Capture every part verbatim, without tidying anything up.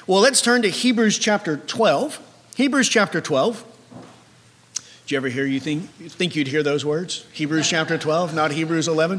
Well, let's turn to Hebrews chapter twelve. Hebrews chapter twelve. Did you ever hear, you think, you think you'd hear those words? Hebrews chapter twelve, not Hebrews eleven?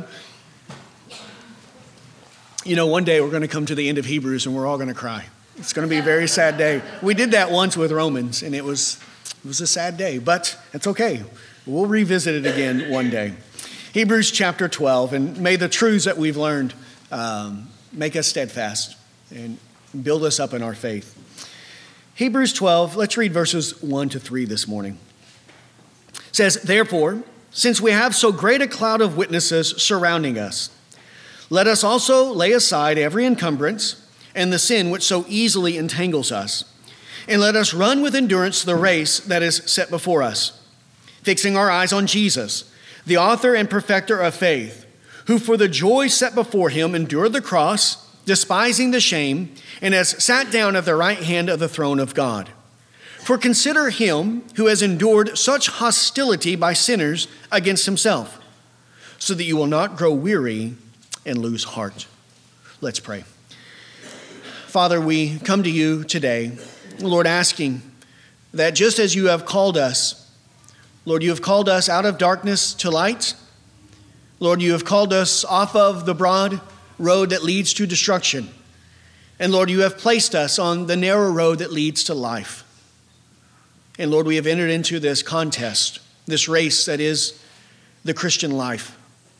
You know, one day we're going to come to the end of Hebrews and we're all going to cry. It's going to be a very sad day. We did that once with Romans, and it was, it was a sad day, but it's okay. We'll revisit it again one day. Hebrews chapter twelve, and may the truths that we've learned um, make us steadfast and build us up in our faith. Hebrews twelve, let's read verses one to three this morning. It says, "Therefore, since we have so great a cloud of witnesses surrounding us, let us also lay aside every encumbrance and the sin which so easily entangles us, and let us run with endurance the race that is set before us, fixing our eyes on Jesus, the author and perfecter of faith, who for the joy set before him endured the cross, despising the shame, and has sat down at the right hand of the throne of God. For consider him who has endured such hostility by sinners against himself, so that you will not grow weary and lose heart." Let's pray. Father, we come to you today, Lord, asking that just as you have called us, Lord, you have called us out of darkness to light. Lord, you have called us off of the broad road that leads to destruction. And Lord, you have placed us on the narrow road that leads to life. And Lord, we have entered into this contest, this race that is the Christian life.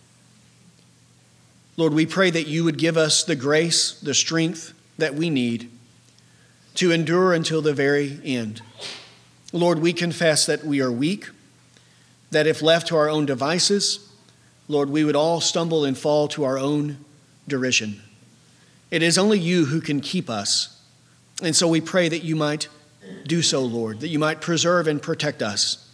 Lord, we pray that you would give us the grace, the strength that we need to endure until the very end. Lord, we confess that we are weak, that if left to our own devices, Lord, we would all stumble and fall to our own derision. It is only you who can keep us. And so we pray that you might do so, Lord, that you might preserve and protect us.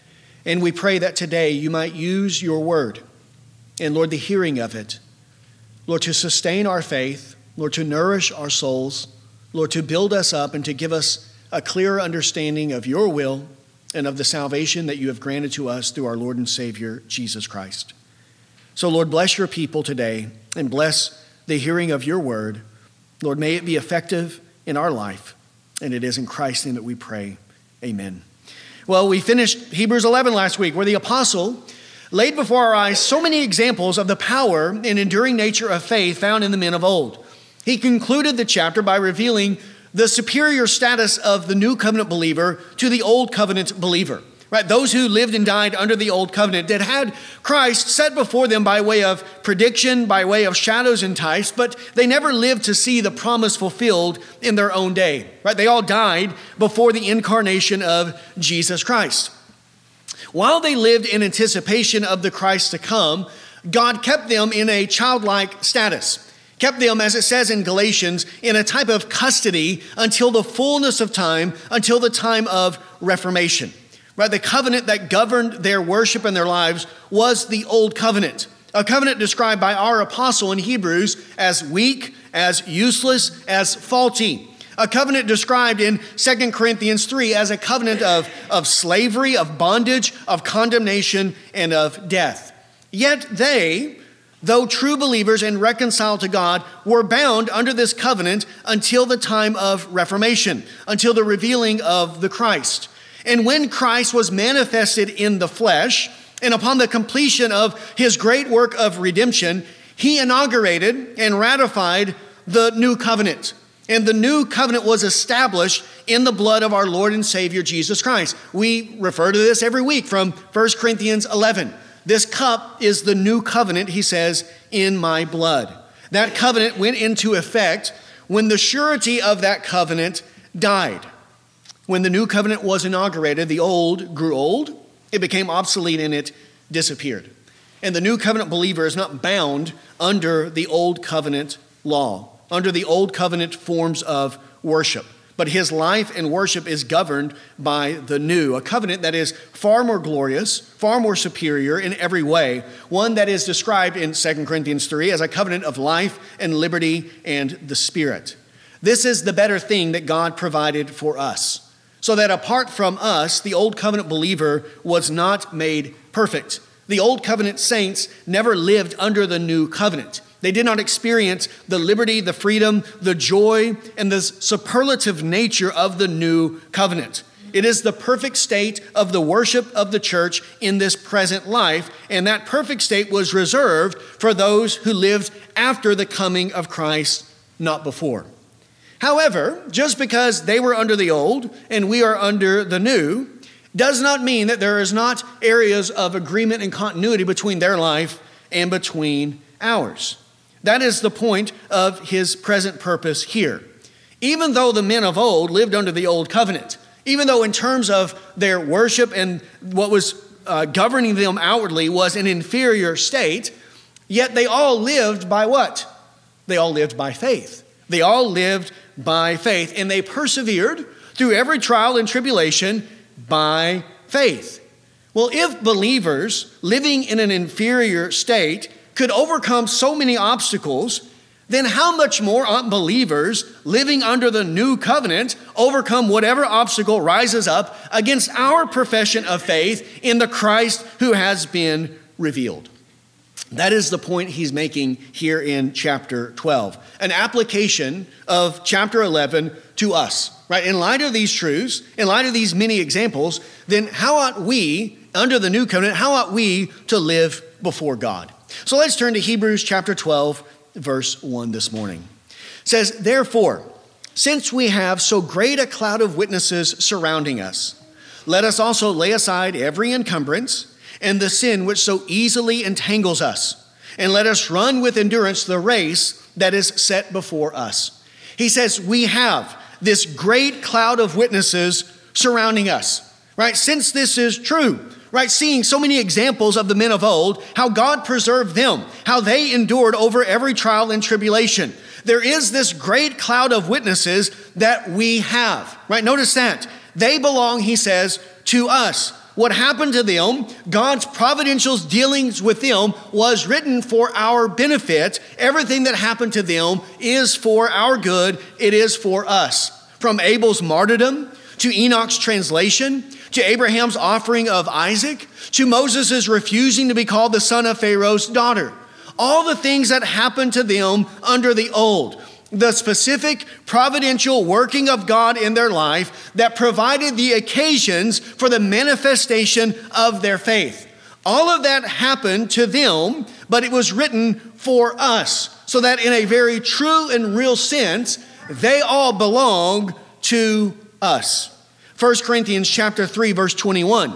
And we pray that today you might use your word and, Lord, the hearing of it, Lord, to sustain our faith, Lord, to nourish our souls, Lord, to build us up and to give us a clearer understanding of your will and of the salvation that you have granted to us through our Lord and Savior, Jesus Christ. So, Lord, bless your people today and bless the hearing of your word. Lord, may it be effective in our life. And it is in Christ's name that we pray. Amen. Well, we finished Hebrews eleven last week, where the apostle laid before our eyes so many examples of the power and enduring nature of faith found in the men of old. He concluded the chapter by revealing the superior status of the new covenant believer to the old covenant believer. Right? Those who lived and died under the old covenant that had Christ set before them by way of prediction, by way of shadows and types, but they never lived to see the promise fulfilled in their own day. Right? They all died before the incarnation of Jesus Christ. While they lived in anticipation of the Christ to come, God kept them in a childlike status. Kept them, as it says in Galatians, in a type of custody until the fullness of time, until the time of Reformation. Right, the covenant that governed their worship and their lives was the old covenant, a covenant described by our apostle in Hebrews as weak, as useless, as faulty. A covenant described in Second Corinthians three as a covenant of, of slavery, of bondage, of condemnation, and of death. Yet they, though true believers and reconciled to God, were bound under this covenant until the time of Reformation, until the revealing of the Christ. And when Christ was manifested in the flesh, and upon the completion of his great work of redemption, he inaugurated and ratified the new covenant. And the new covenant was established in the blood of our Lord and Savior, Jesus Christ. We refer to this every week from First Corinthians eleven. This cup is the new covenant, he says, in my blood. That covenant went into effect when the surety of that covenant died. When the new covenant was inaugurated, the old grew old, it became obsolete, and it disappeared. And the new covenant believer is not bound under the old covenant law, under the old covenant forms of worship. But his life and worship is governed by the new, a covenant that is far more glorious, far more superior in every way, one that is described in Second Corinthians three as a covenant of life and liberty and the Spirit. This is the better thing that God provided for us. So that apart from us, the old covenant believer was not made perfect. The old covenant saints never lived under the new covenant. They did not experience the liberty, the freedom, the joy, and the superlative nature of the new covenant. It is the perfect state of the worship of the church in this present life, and that perfect state was reserved for those who lived after the coming of Christ, not before. However, just because they were under the old and we are under the new, does not mean that there is not areas of agreement and continuity between their life and between ours. That is the point of his present purpose here. Even though the men of old lived under the old covenant, even though in terms of their worship and what was uh, governing them outwardly was an inferior state, yet they all lived by what? They all lived by faith. They all lived by faith, and they persevered through every trial and tribulation by faith. Well, if believers living in an inferior state could overcome so many obstacles, then how much more unbelievers living under the new covenant overcome whatever obstacle rises up against our profession of faith in the Christ who has been revealed. That is the point he's making here in chapter twelve, an application of chapter eleven to us, right? In light of these truths, in light of these many examples, then how ought we, under the new covenant, how ought we to live before God? So let's turn to Hebrews chapter twelve, verse one this morning. It says, therefore, since we have so great a cloud of witnesses surrounding us, let us also lay aside every encumbrance and the sin which so easily entangles us, and let us run with endurance the race that is set before us. He says we have this great cloud of witnesses surrounding us, right? Since this is true, right? Seeing so many examples of the men of old, how God preserved them, how they endured over every trial and tribulation. There is this great cloud of witnesses that we have, right? Notice that. They belong, he says, to us. What happened to them, God's providential dealings with them was written for our benefit. Everything that happened to them is for our good. It is for us. From Abel's martyrdom to Enoch's translation, to Abraham's offering of Isaac, to Moses' refusing to be called the son of Pharaoh's daughter. All the things that happened to them under the old. The specific providential working of God in their life that provided the occasions for the manifestation of their faith. All of that happened to them, but it was written for us, so that in a very true and real sense, they all belong to us. First Corinthians chapter three, verse twenty-one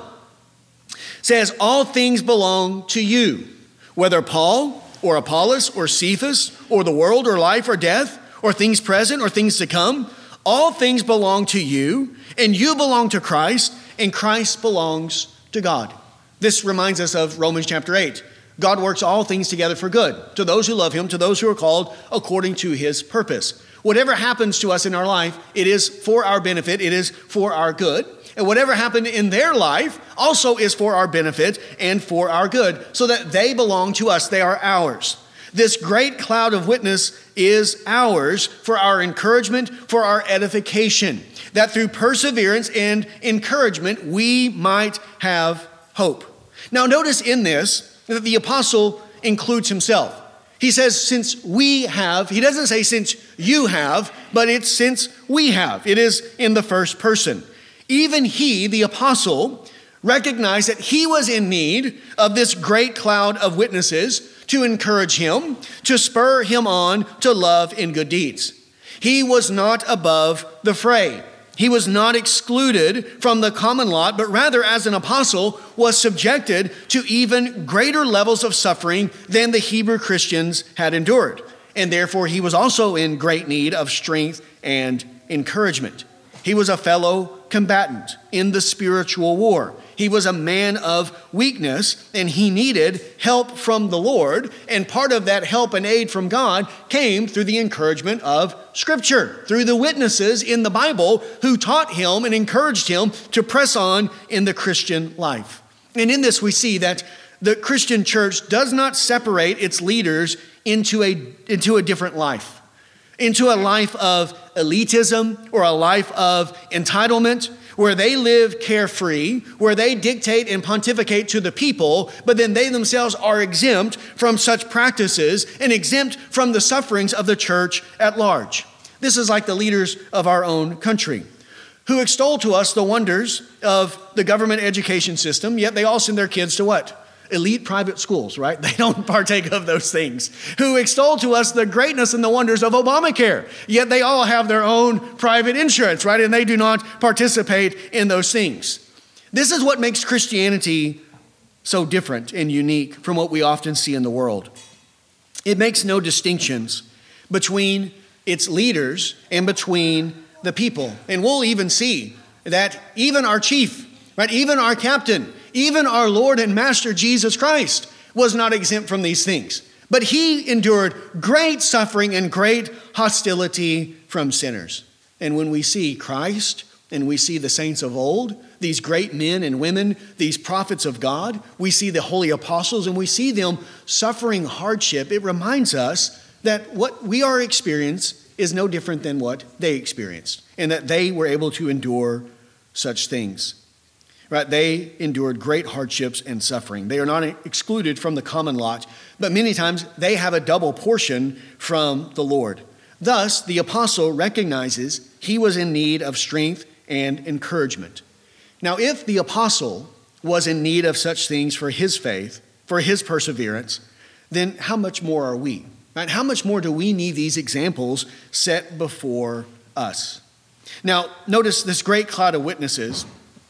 says, all things belong to you, whether Paul or Apollos or Cephas or the world or life or death, or things present or things to come. All things belong to you, and you belong to Christ, and Christ belongs to God. This reminds us of Romans chapter eight. God works all things together for good, to those who love him, to those who are called according to his purpose. Whatever happens to us in our life, it is for our benefit, it is for our good. And whatever happened in their life also is for our benefit and for our good, so that they belong to us, they are ours. This great cloud of witness is ours for our encouragement, for our edification, that through perseverance and encouragement, we might have hope. Now notice in this that the apostle includes himself. He says, since we have, he doesn't say since you have, but it's since we have. It is in the first person. Even he, the apostle, recognized that he was in need of this great cloud of witnesses to encourage him, to spur him on to love and good deeds. He was not above the fray. He was not excluded from the common lot, but rather as an apostle was subjected to even greater levels of suffering than the Hebrew Christians had endured. And therefore he was also in great need of strength and encouragement. He was a fellow combatant in the spiritual war. He was a man of weakness, and he needed help from the Lord. And part of that help and aid from God came through the encouragement of Scripture, through the witnesses in the Bible who taught him and encouraged him to press on in the Christian life. And in this we see that the Christian church does not separate its leaders into a, into a different life, into a life of elitism or a life of entitlement, where they live carefree, where they dictate and pontificate to the people, but then they themselves are exempt from such practices and exempt from the sufferings of the church at large. This is like the leaders of our own country, who extol to us the wonders of the government education system, yet they all send their kids to what? Elite private schools, right? They don't partake of those things. Who extol to us the greatness and the wonders of Obamacare, yet they all have their own private insurance, right? And they do not participate in those things. This is what makes Christianity so different and unique from what we often see in the world. It makes no distinctions between its leaders and between the people. And we'll even see that even our chief, right, even our captain, even our Lord and Master Jesus Christ was not exempt from these things. But he endured great suffering and great hostility from sinners. And when we see Christ and we see the saints of old, these great men and women, these prophets of God, we see the holy apostles and we see them suffering hardship, it reminds us that what we are experiencing is no different than what they experienced, and that they were able to endure such things. Right? They endured great hardships and suffering. They are not excluded from the common lot, but many times they have a double portion from the Lord. Thus, the apostle recognizes he was in need of strength and encouragement. Now, if the apostle was in need of such things for his faith, for his perseverance, then how much more are we? Right? How much more do we need these examples set before us? Now, notice this great cloud of witnesses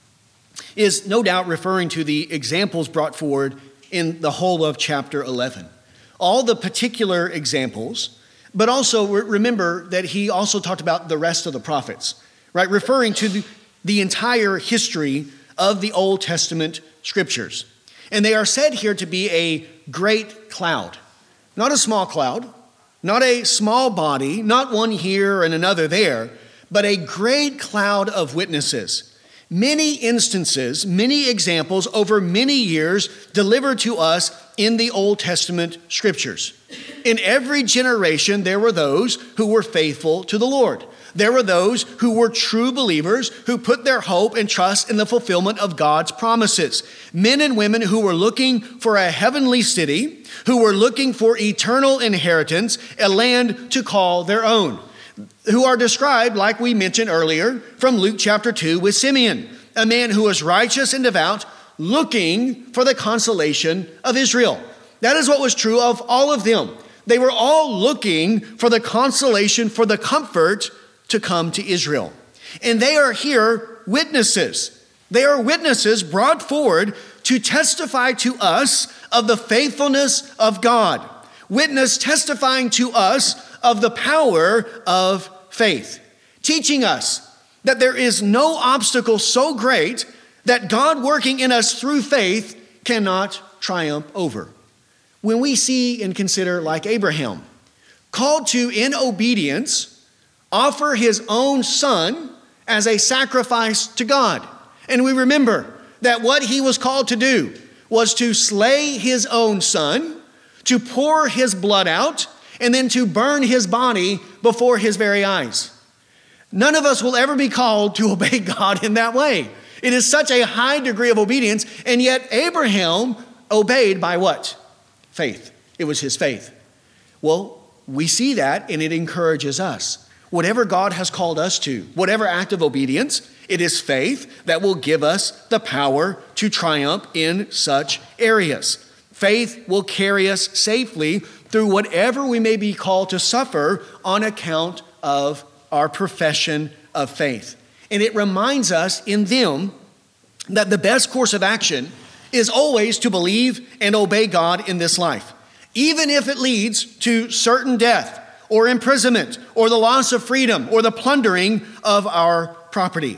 is no doubt referring to the examples brought forward in the whole of chapter eleven. All the particular examples, but also remember that he also talked about the rest of the prophets, right? Referring to the, the entire history of the Old Testament scriptures. And they are said here to be a great cloud, not a small cloud, not a small body, not one here and another there, but a great cloud of witnesses. Many instances, many examples over many years delivered to us in the Old Testament scriptures. In every generation, there were those who were faithful to the Lord. There were those who were true believers who put their hope and trust in the fulfillment of God's promises. Men and women who were looking for a heavenly city, who were looking for eternal inheritance, a land to call their own, who are described, like we mentioned earlier, from Luke chapter two with Simeon, a man who was righteous and devout, looking for the consolation of Israel. That is what was true of all of them. They were all looking for the consolation, for the comfort to come to Israel. And they are here witnesses. They are witnesses brought forward to testify to us of the faithfulness of God. Witness testifying to us of the power of faith, teaching us that there is no obstacle so great that God working in us through faith cannot triumph over. When we see and consider like Abraham, called to, in obedience, offer his own son as a sacrifice to God. And we remember that what he was called to do was to slay his own son, to pour his blood out, and then to burn his body before his very eyes. None of us will ever be called to obey God in that way. It is such a high degree of obedience, and yet Abraham obeyed by what? Faith. It was his faith. Well, we see that, and it encourages us. Whatever God has called us to, whatever act of obedience, it is faith that will give us the power to triumph in such areas. Faith will carry us safely through whatever we may be called to suffer on account of our profession of faith. And it reminds us in them that the best course of action is always to believe and obey God in this life, even if it leads to certain death or imprisonment or the loss of freedom or the plundering of our property.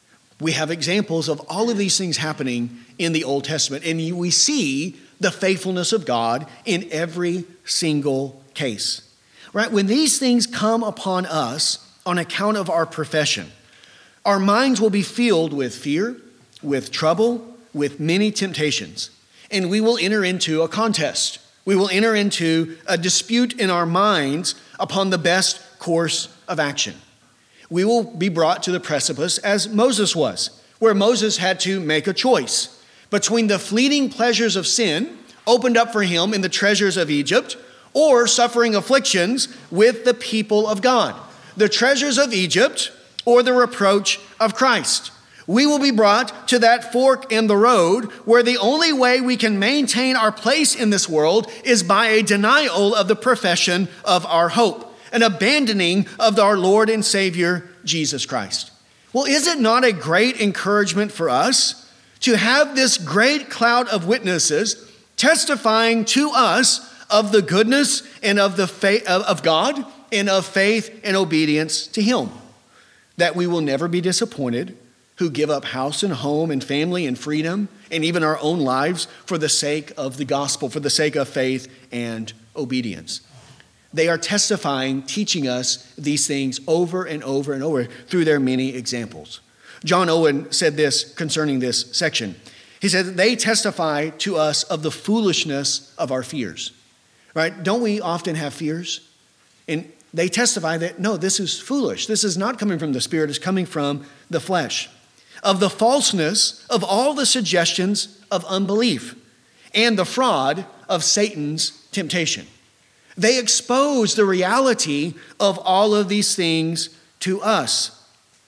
We have examples of all of these things happening in the Old Testament, and we see the faithfulness of God in every single case. Right? When these things come upon us on account of our profession, our minds will be filled with fear, with trouble, with many temptations, and we will enter into a contest. We will enter into a dispute in our minds upon the best course of action. We will be brought to the precipice as Moses was, where Moses had to make a choice between the fleeting pleasures of sin opened up for him in the treasures of Egypt, or suffering afflictions with the people of God. The treasures of Egypt or the reproach of Christ. We will be brought to that fork in the road where the only way we can maintain our place in this world is by a denial of the profession of our hope, an abandoning of our Lord and Savior, Jesus Christ. Well, is it not a great encouragement for us to have this great cloud of witnesses testifying to us of the goodness and of the faith of God and of faith and obedience to Him? That we will never be disappointed, who give up house and home and family and freedom and even our own lives for the sake of the gospel, for the sake of faith and obedience. They are testifying, teaching us these things over and over and over through their many examples. John Owen said this concerning this section. He said that they testify to us of the foolishness of our fears. Right? Don't we often have fears? And they testify that, no, this is foolish. This is not coming from the Spirit, it's coming from the flesh. Of the falseness of all the suggestions of unbelief and the fraud of Satan's temptation. They expose the reality of all of these things to us.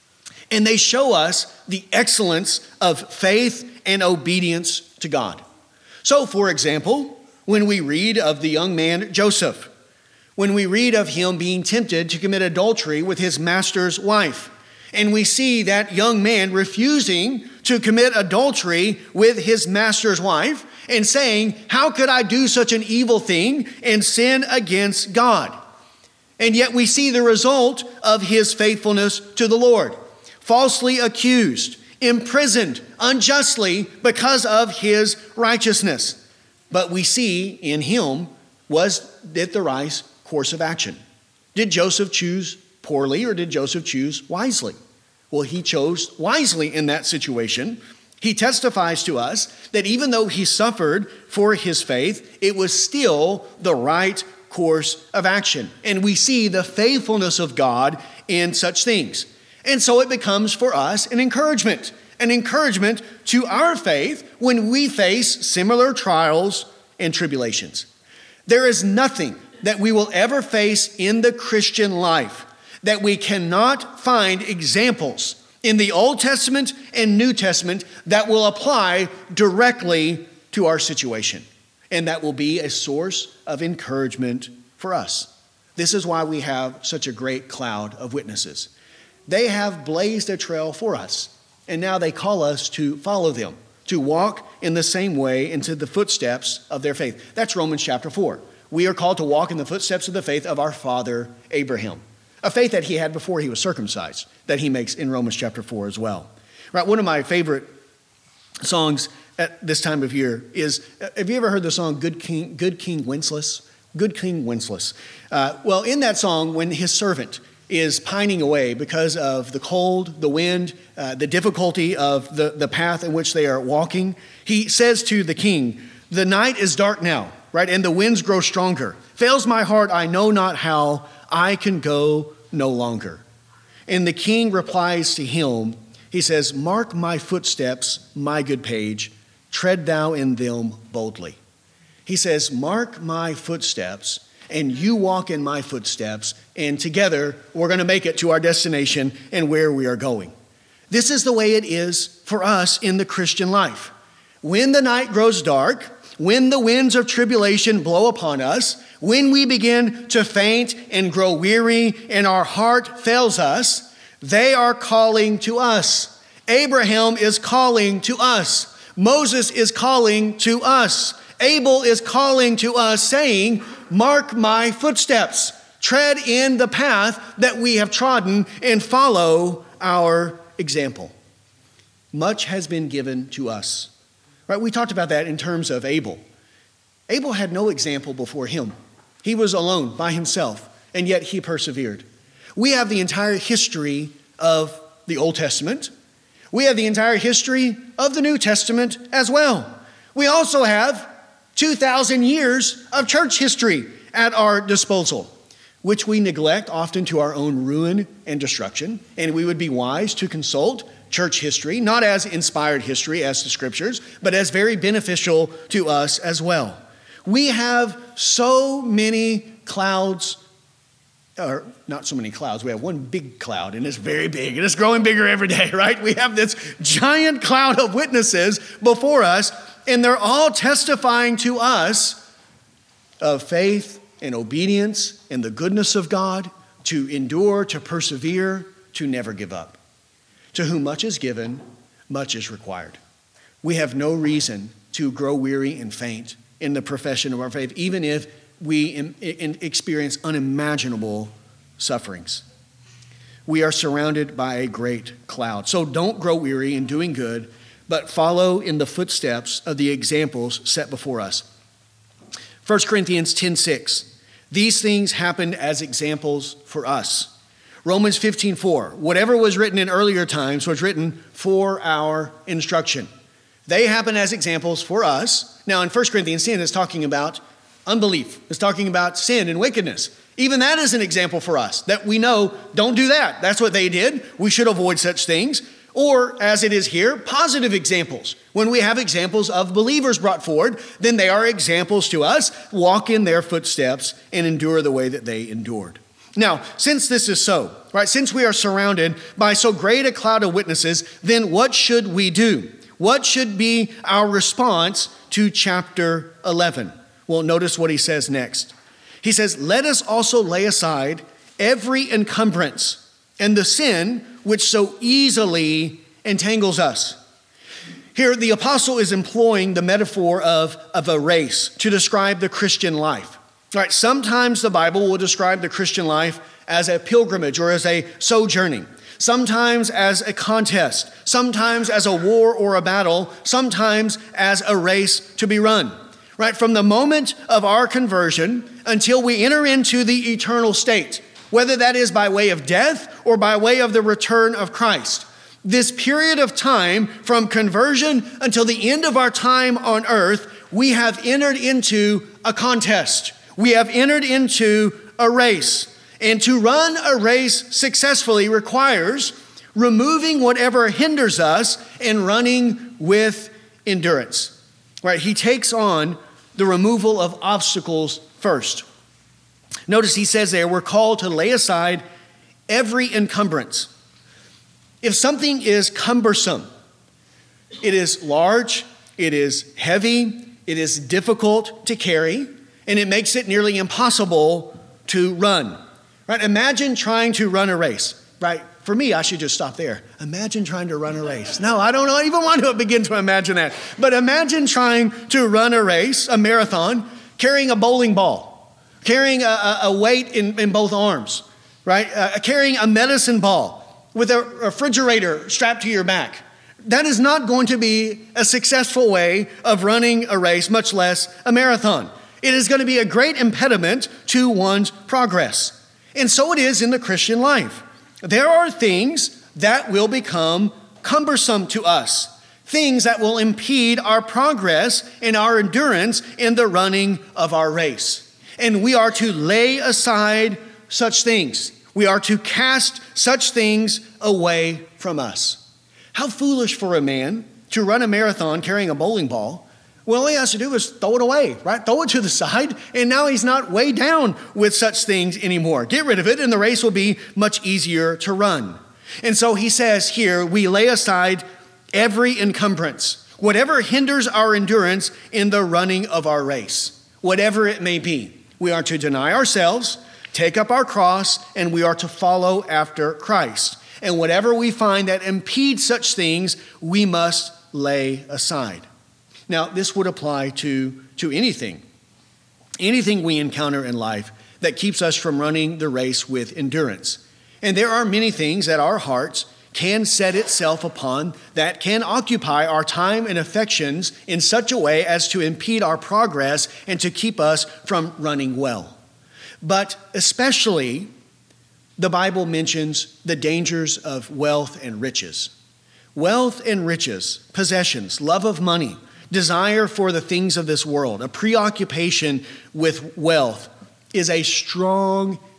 And they show us the excellence of faith and obedience to God. So, for example, when we read of the young man Joseph, when we read of him being tempted to commit adultery with his master's wife, and we see that young man refusing to commit adultery with his master's wife and saying, how could I do such an evil thing and sin against God? And yet we see the result of his faithfulness to the Lord. Falsely accused, imprisoned unjustly because of his righteousness. But we see in him was it the right course of action. Did Joseph choose poorly or did Joseph choose wisely? Well, he chose wisely in that situation. He testifies to us that even though he suffered for his faith, it was still the right course of action. And we see the faithfulness of God in such things. And so it becomes for us an encouragement, an encouragement to our faith when we face similar trials and tribulations. There is nothing that we will ever face in the Christian life that we cannot find examples in the Old Testament and New Testament that will apply directly to our situation. And that will be a source of encouragement for us. This is why we have such a great cloud of witnesses. They have blazed a trail for us, and now they call us to follow them, to walk in the same way into the footsteps of their faith. That's Romans chapter four. We are called to walk in the footsteps of the faith of our father Abraham. A faith that he had before he was circumcised, that he makes in Romans chapter four as well. Right, one of my favorite songs at this time of year is, have you ever heard the song Good King, Good King Wenceslas? Good King Wenceslas. Uh, well, in that song, when his servant is pining away because of the cold, the wind, uh, the difficulty of the, the path in which they are walking, he says to the king, the night is dark now, right, and the winds grow stronger. Fails my heart, I know not how, I can go no longer. And the king replies to him, he says, mark my footsteps, my good page, tread thou in them boldly. He says, mark my footsteps, and you walk in my footsteps, and together we're going to make it to our destination and where we are going. This is the way it is for us in the Christian life. When the night grows dark, when the winds of tribulation blow upon us, when we begin to faint and grow weary and our heart fails us, they are calling to us. Abraham is calling to us. Moses is calling to us. Abel is calling to us saying, mark my footsteps, tread in the path that we have trodden and follow our example. Much has been given to us. Right? We talked about that in terms of Abel. Abel had no example before him. He was alone by himself, and yet he persevered. We have the entire history of the Old Testament. We have the entire history of the New Testament as well. We also have two thousand years of church history at our disposal. which we neglect often to our own ruin and destruction, and we would be wise to consult church history, not as inspired history as the scriptures, but as very beneficial to us as well. We have so many clouds, or not so many clouds, we have one big cloud, and it's very big, and it's growing bigger every day, right? We have this giant cloud of witnesses before us, and they're all testifying to us of faith and obedience and the goodness of God, to endure, to persevere, to never give up. To whom much is given, much is required. We have no reason to grow weary and faint in the profession of our faith, even if we in, in experience unimaginable sufferings. We are surrounded by a great cloud. So don't grow weary in doing good, but follow in the footsteps of the examples set before us. First Corinthians ten six, these things happened as examples for us. Romans fifteen four, whatever was written in earlier times was written for our instruction. They happen as examples for us. Now in First Corinthians ten, it's talking about unbelief. It's talking about sin and wickedness. Even that is an example for us, that we know, don't do that. That's what they did. We should avoid such things. Or, as it is here, positive examples. When we have examples of believers brought forward, then they are examples to us. Walk in their footsteps and endure the way that they endured. Now, since this is so, right, since we are surrounded by so great a cloud of witnesses, then what should we do? What should be our response to chapter eleven? Well, notice what he says next. He says, let us also lay aside every encumbrance and the sin which so easily entangles us. Here, the apostle is employing the metaphor of, of a race to describe the Christian life. All right, sometimes the Bible will describe the Christian life as a pilgrimage or as a sojourning, sometimes as a contest, sometimes as a war or a battle, sometimes as a race to be run. Right, from the moment of our conversion until we enter into the eternal state, whether that is by way of death or by way of the return of Christ. This period of time from conversion until the end of our time on earth, we have entered into a contest. We have entered into a race. And to run a race successfully requires removing whatever hinders us and running with endurance. Right? He takes on the removal of obstacles first. Notice he says there, we're called to lay aside every encumbrance. If something is cumbersome, it is large, it is heavy, it is difficult to carry, and it makes it nearly impossible to run. Right? Imagine trying to run a race. Right? For me, I should just stop there. Imagine trying to run a race. No, I don't even want to begin to imagine that. But imagine trying to run a race, a marathon, carrying a bowling ball, carrying a, a weight in, in both arms, right? Uh, carrying a medicine ball with a refrigerator strapped to your back. That is not going to be a successful way of running a race, much less a marathon. It is going to be a great impediment to one's progress. And so it is in the Christian life. There are things that will become cumbersome to us, things that will impede our progress and our endurance in the running of our race. And we are to lay aside such things. We are to cast such things away from us. How foolish for a man to run a marathon carrying a bowling ball. Well, all he has to do is throw it away, right? Throw it to the side, and now he's not weighed down with such things anymore. Get rid of it, and the race will be much easier to run. And so he says here, we lay aside every encumbrance, whatever hinders our endurance in the running of our race, whatever it may be. We are to deny ourselves, take up our cross, and we are to follow after Christ. And whatever we find that impedes such things, we must lay aside. Now, this would apply to, to anything, anything we encounter in life that keeps us from running the race with endurance. And there are many things that our hearts can set itself upon that can occupy our time and affections in such a way as to impede our progress and to keep us from running well. But especially, the Bible mentions the dangers of wealth and riches. Wealth and riches, possessions, love of money, desire for the things of this world, a preoccupation with wealth is a strong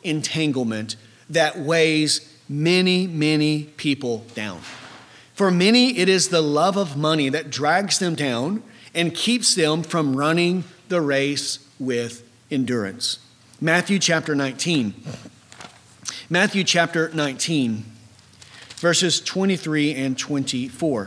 entanglement that weighs many, many people down. For many, it is the love of money that drags them down and keeps them from running the race with endurance. Matthew chapter nineteen. Matthew chapter nineteen, verses twenty-three and twenty-four.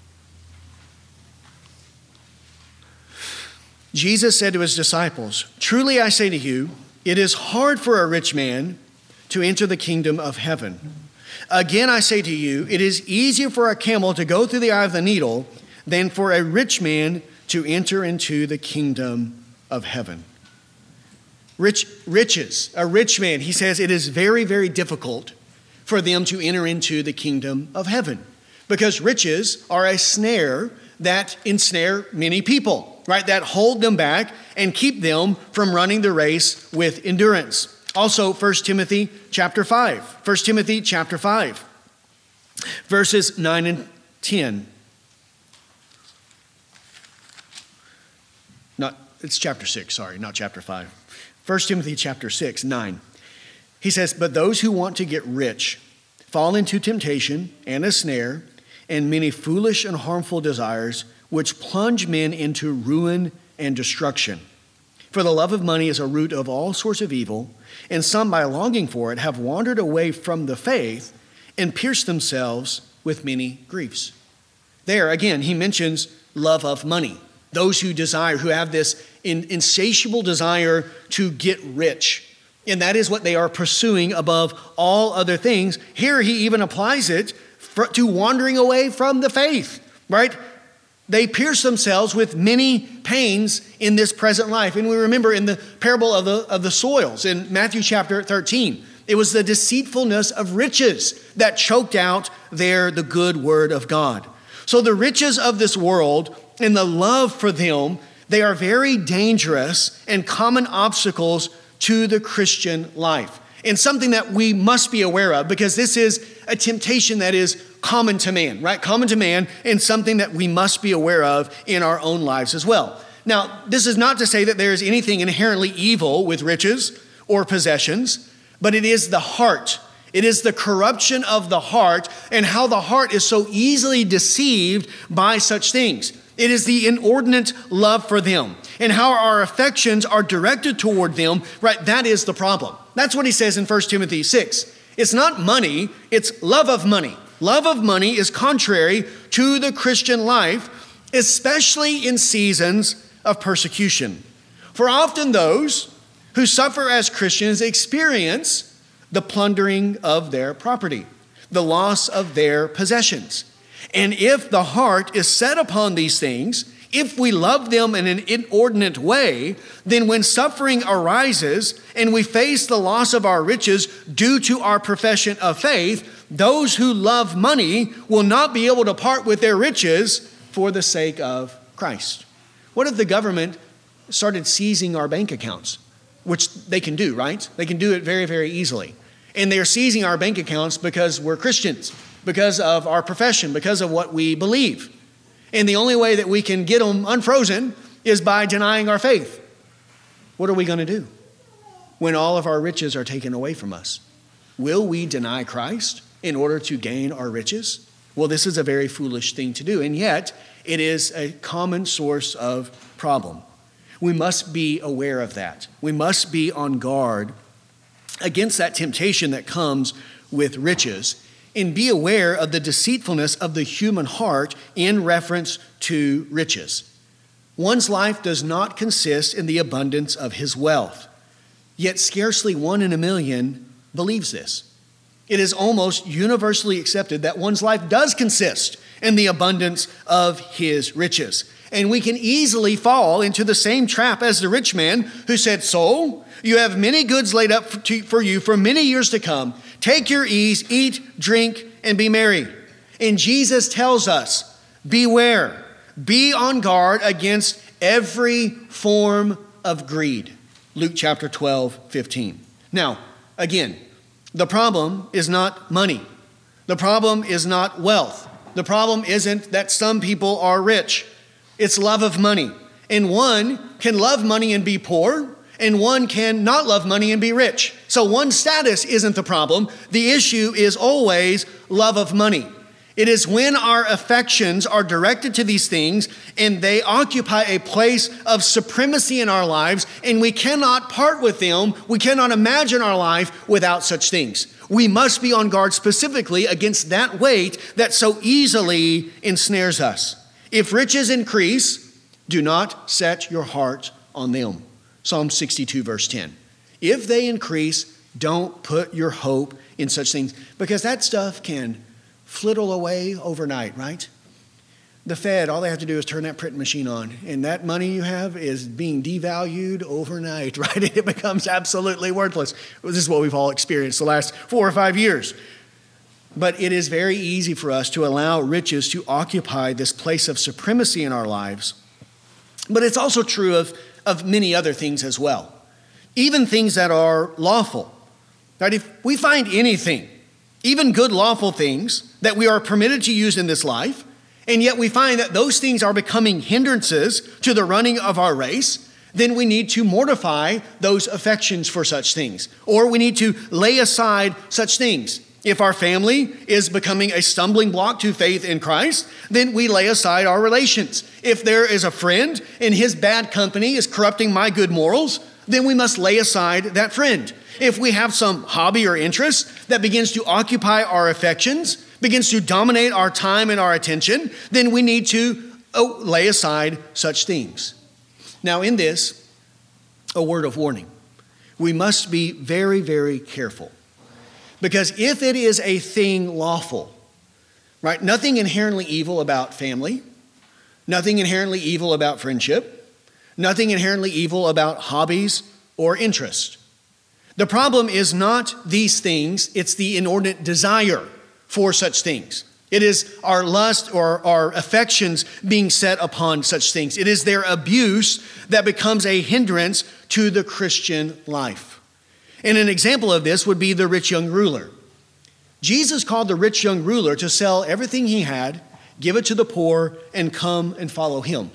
Jesus said to his disciples, "Truly I say to you, it is hard for a rich man to enter the kingdom of heaven. Again, I say to you, it is easier for a camel to go through the eye of the needle than for a rich man to enter into the kingdom of heaven." Rich, riches, a rich man, he says it is very, very difficult for them to enter into the kingdom of heaven because riches are a snare that ensnare many people, right? That hold them back and keep them from running the race with endurance. Also, First Timothy chapter five. First Timothy chapter five, verses nine and ten. Not, it's chapter six, sorry, not chapter five. First Timothy chapter six, nine. He says, "But those who want to get rich fall into temptation and a snare and many foolish and harmful desires, which plunge men into ruin and destruction. For the love of money is a root of all sorts of evil, and some by longing for it have wandered away from the faith and pierced themselves with many griefs." There, again, he mentions love of money. Those who desire, who have this insatiable desire to get rich. And that is what they are pursuing above all other things. Here he even applies it to wandering away from the faith, right? They pierce themselves with many pains in this present life. And we remember in the parable of the, of the soils in Matthew chapter thirteen, it was the deceitfulness of riches that choked out there the good word of God. So the riches of this world and the love for them, they are very dangerous and common obstacles to the Christian life. And something that we must be aware of, because this is a temptation that is common to man, right? Common to man, and something that we must be aware of in our own lives as well. Now, this is not to say that there is anything inherently evil with riches or possessions, but it is the heart. It is the corruption of the heart and how the heart is so easily deceived by such things. It is the inordinate love for them and how our affections are directed toward them, right? That is the problem. That's what he says in First Timothy six. It's not money, it's love of money. Love of money is contrary to the Christian life, especially in seasons of persecution. For often those who suffer as Christians experience the plundering of their property, the loss of their possessions. And if the heart is set upon these things, if we love them in an inordinate way, then when suffering arises and we face the loss of our riches due to our profession of faith, those who love money will not be able to part with their riches for the sake of Christ. What if the government started seizing our bank accounts? Which they can do, right? They can do it very, very easily. And they're seizing our bank accounts because we're Christians, because of our profession, because of what we believe. And the only way that we can get them unfrozen is by denying our faith. What are we going to do when all of our riches are taken away from us? Will we deny Christ in order to gain our riches? Well, this is a very foolish thing to do, and yet it is a common source of problem. We must be aware of that. We must be on guard against that temptation that comes with riches, and be aware of the deceitfulness of the human heart in reference to riches. One's life does not consist in the abundance of his wealth, yet scarcely one in a million believes this. It is almost universally accepted that one's life does consist in the abundance of his riches. And we can easily fall into the same trap as the rich man who said, "Soul, you have many goods laid up for you for many years to come. Take your ease, eat, drink, and be merry." And Jesus tells us, beware, be on guard against every form of greed. Luke chapter twelve, fifteen. Now, again, the problem is not money. The problem is not wealth. The problem isn't that some people are rich. It's love of money. And one can love money and be poor, and one can not love money and be rich. So one's status isn't the problem. The issue is always love of money. It is when our affections are directed to these things and they occupy a place of supremacy in our lives, and we cannot part with them. We cannot imagine our life without such things. We must be on guard specifically against that weight that so easily ensnares us. If riches increase, do not set your heart on them. Psalm sixty-two, verse ten. If they increase, don't put your hope in such things, because that stuff can flittle away overnight, right? The Fed, all they have to do is turn that print machine on, and that money you have is being devalued overnight, right? It becomes absolutely worthless. This is what we've all experienced the last four or five years. But it is very easy for us to allow riches to occupy this place of supremacy in our lives. But it's also true of, of many other things as well, even things that are lawful. Right? If we find anything, even good lawful things that we are permitted to use in this life, and yet we find that those things are becoming hindrances to the running of our race, then we need to mortify those affections for such things, or we need to lay aside such things. If our family is becoming a stumbling block to faith in Christ, then we lay aside our relations. If there is a friend and his bad company is corrupting my good morals, then we must lay aside that friend. If we have some hobby or interest that begins to occupy our affections, begins to dominate our time and our attention, then we need to oh, lay aside such things. Now, in this, a word of warning. We must be very, very careful. Because if it is a thing lawful, right, nothing inherently evil about family, nothing inherently evil about friendship, nothing inherently evil about hobbies or interest. The problem is not these things, it's the inordinate desire for such things. It is our lust or our affections being set upon such things. It is their abuse that becomes a hindrance to the Christian life. And an example of this would be the rich young ruler. Jesus called the rich young ruler to sell everything he had, give it to the poor, and come and follow him.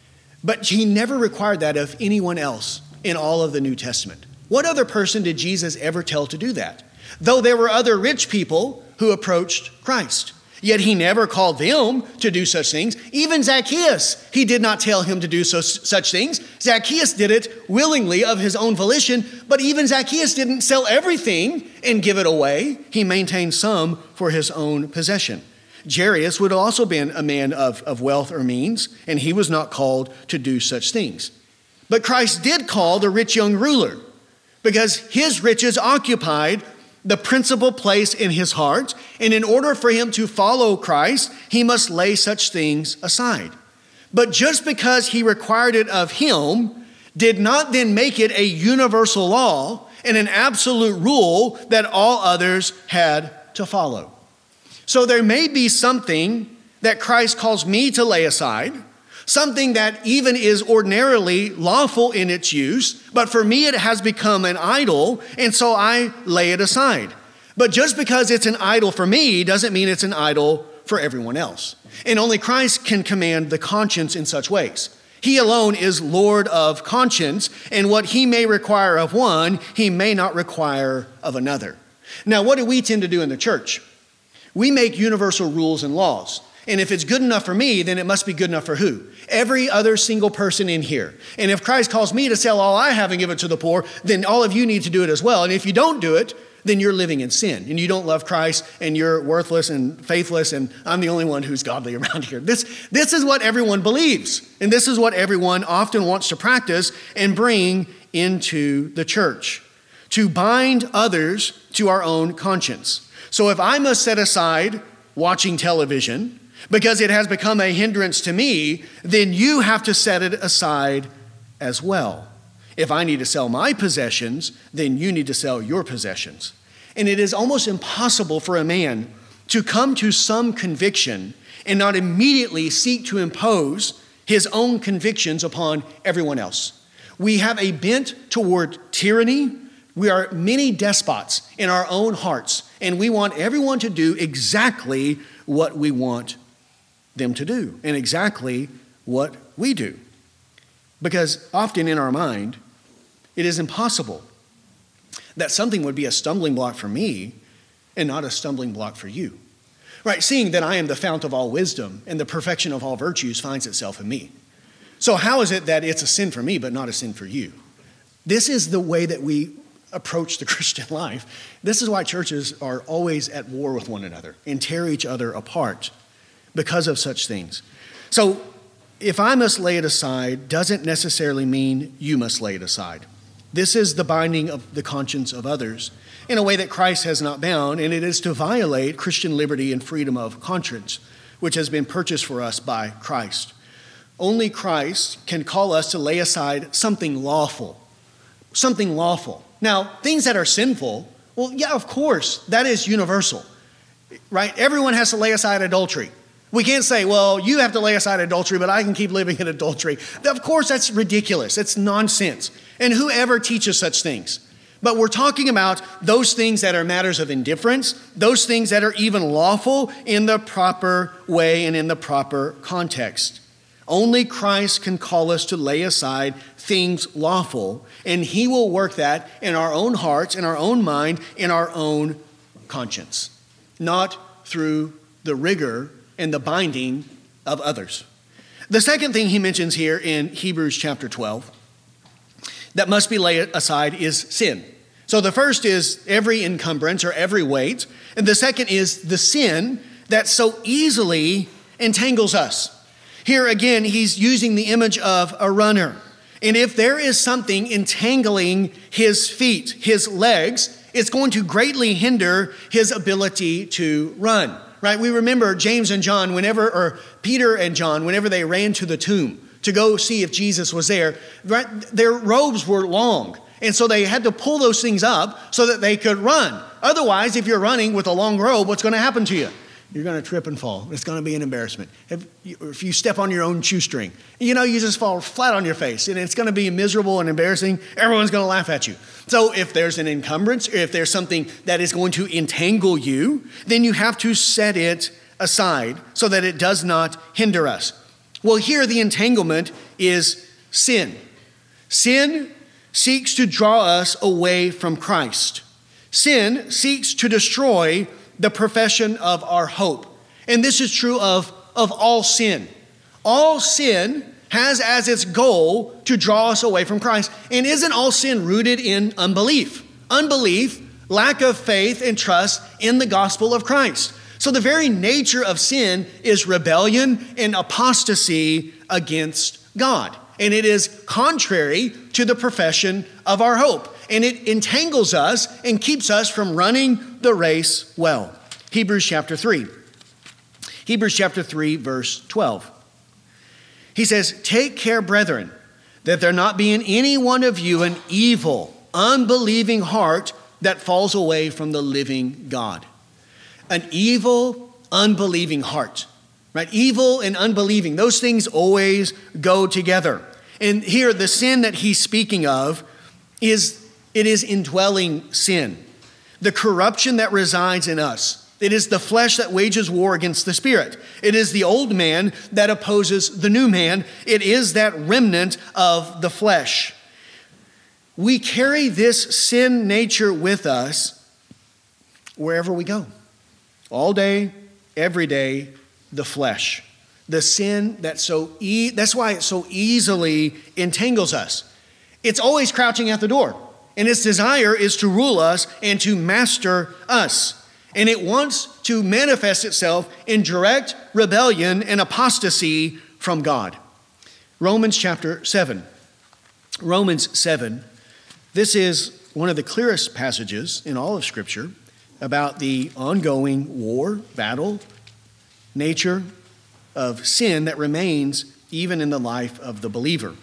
But he never required that of anyone else in all of the New Testament. What other person did Jesus ever tell to do that? Though there were other rich people who approached Christ. Yet he never called them to do such things. Even Zacchaeus, he did not tell him to do so, such things. Zacchaeus did it willingly of his own volition, but even Zacchaeus didn't sell everything and give it away. He maintained some for his own possession. Jairus would have also been a man of, of wealth or means, and he was not called to do such things. But Christ did call the rich young ruler because his riches occupied the principal place in his heart, and in order for him to follow Christ, he must lay such things aside. But just because he required it of him did not then make it a universal law and an absolute rule that all others had to follow. So there may be something that Christ calls me to lay aside, something that even is ordinarily lawful in its use, but for me it has become an idol, and so I lay it aside. But just because it's an idol for me doesn't mean it's an idol for everyone else. And only Christ can command the conscience in such ways. He alone is Lord of conscience, and what he may require of one, he may not require of another. Now, what do we tend to do in the church? We make universal rules and laws. And if it's good enough for me, then it must be good enough for who? Every other single person in here. And if Christ calls me to sell all I have and give it to the poor, then all of you need to do it as well. And if you don't do it, then you're living in sin. And you don't love Christ, and you're worthless and faithless, and I'm the only one who's godly around here. This, this is what everyone believes. And this is what everyone often wants to practice and bring into the church. To bind others to our own conscience. So if I must set aside watching television because it has become a hindrance to me, then you have to set it aside as well. If I need to sell my possessions, then you need to sell your possessions. And it is almost impossible for a man to come to some conviction and not immediately seek to impose his own convictions upon everyone else. We have a bent toward tyranny. We are many despots in our own hearts, and we want everyone to do exactly what we want them to do and exactly what we do. Because often in our mind, It is impossible that something would be a stumbling block for me and not a stumbling block for you. Right? Seeing that I am the fount of all wisdom and the perfection of all virtues finds itself in me. So how is it that it's a sin for me but not a sin for you? This is the way that we approach the Christian life. This is why churches are always at war with one another and tear each other apart because of such things. So if I must lay it aside doesn't necessarily mean you must lay it aside. This is the binding of the conscience of others in a way that Christ has not bound, and it is to violate Christian liberty and freedom of conscience, which has been purchased for us by Christ. Only Christ can call us to lay aside something lawful, something lawful. Now, things that are sinful, well, yeah, of course, that is universal, right? Everyone has to lay aside adultery. We can't say, well, you have to lay aside adultery, but I can keep living in adultery. Of course, that's ridiculous. It's nonsense. And whoever teaches such things. But we're talking about those things that are matters of indifference, those things that are even lawful in the proper way and in the proper context. Only Christ can call us to lay aside things lawful, and he will work that in our own hearts, in our own mind, in our own conscience, not through the rigor and the binding of others. The second thing he mentions here in Hebrews chapter twelve that must be laid aside is sin. So the first is every encumbrance or every weight, and the second is the sin that so easily entangles us. Here again, he's using the image of a runner. And if there is something entangling his feet, his legs, it's going to greatly hinder his ability to run, right? We remember James and John, whenever, or Peter and John, whenever they ran to the tomb to go see if Jesus was there, right? Their robes were long. And so they had to pull those things up so that they could run. Otherwise, if you're running with a long robe, what's going to happen to you? You're going to trip and fall. It's going to be an embarrassment. If you, if you step on your own shoestring, you know, you just fall flat on your face, and it's going to be miserable and embarrassing. Everyone's going to laugh at you. So if there's an encumbrance, or if there's something that is going to entangle you, then you have to set it aside so that it does not hinder us. Well, here the entanglement is sin. Sin seeks to draw us away from Christ. Sin seeks to destroy the profession of our hope. And this is true of, of all sin. All sin has as its goal to draw us away from Christ. And isn't all sin rooted in unbelief? Unbelief, lack of faith and trust in the gospel of Christ. So the very nature of sin is rebellion and apostasy against God. And it is contrary to the profession of our hope. And it entangles us and keeps us from running the race well. Hebrews chapter three. Hebrews chapter three, verse twelve. He says, "Take care, brethren, that there not be in any one of you an evil, unbelieving heart that falls away from the living God." An evil, unbelieving heart. Right? Evil and unbelieving, those things always go together. And here, the sin that he's speaking of is It is indwelling sin, the corruption that resides in us. It is the flesh that wages war against the spirit. It is the old man that opposes the new man. It is that remnant of the flesh. We carry this sin nature with us wherever we go. All day, every day, the flesh. The sin that so e- that's why it so easily entangles us. It's always crouching at the door. And its desire is to rule us and to master us. And it wants to manifest itself in direct rebellion and apostasy from God. Romans chapter seven. Romans seven. This is one of the clearest passages in all of Scripture about the ongoing war, battle, nature of sin that remains even in the life of the believer.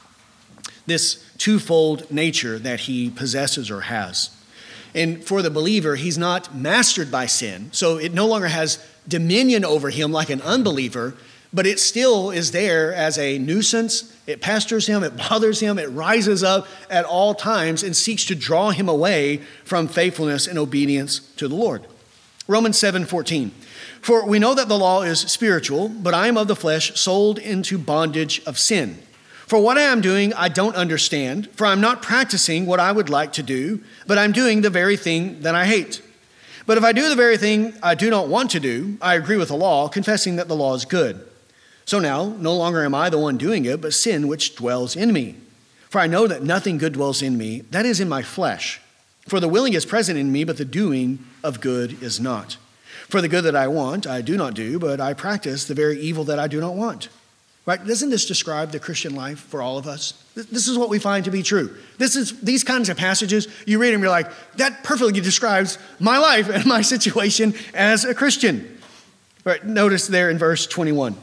This twofold nature that he possesses or has. And for the believer, he's not mastered by sin, so it no longer has dominion over him like an unbeliever, but it still is there as a nuisance. It pesters him, it bothers him, it rises up at all times and seeks to draw him away from faithfulness and obedience to the Lord. Romans seven fourteen. "For we know that the law is spiritual, but I am of the flesh, sold into bondage of sin. For what I am doing, I don't understand, for I'm not practicing what I would like to do, but I'm doing the very thing that I hate. But if I do the very thing I do not want to do, I agree with the law, confessing that the law is good. So now, no longer am I the one doing it, but sin which dwells in me. For I know that nothing good dwells in me, that is in my flesh. For the willing is present in me, but the doing of good is not. For the good that I want, I do not do, but I practice the very evil that I do not want. Right? Doesn't this describe the Christian life for all of us? This is what we find to be true. This is these kinds of passages, you read them, you're like, that perfectly describes my life and my situation as a Christian. Right? Notice there in verse twenty-one.